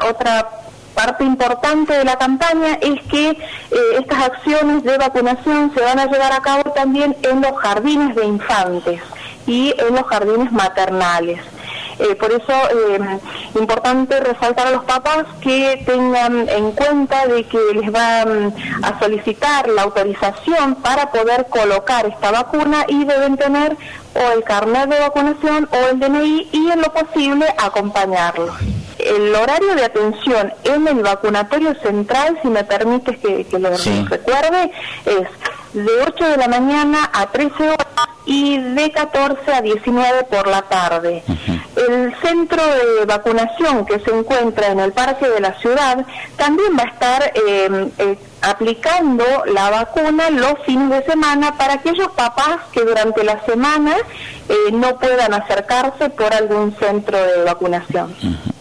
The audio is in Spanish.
otra parte importante de la campaña es que estas acciones de vacunación se van a llevar a cabo también en los jardines de infantes y en los jardines maternales. Por eso es importante resaltar a los papás que tengan en cuenta de que les van a solicitar la autorización para poder colocar esta vacuna y deben tener o el carnet de vacunación o el DNI y en lo posible acompañarlos. El horario de atención en el vacunatorio central, si me permites que lo recuerde, es de 8 de la mañana a 13 horas y de 14 a 19 por la tarde. El centro de vacunación que se encuentra en el Parque de la Ciudad también va a estar aplicando la vacuna los fines de semana para aquellos papás que durante la semana no puedan acercarse por algún centro de vacunación.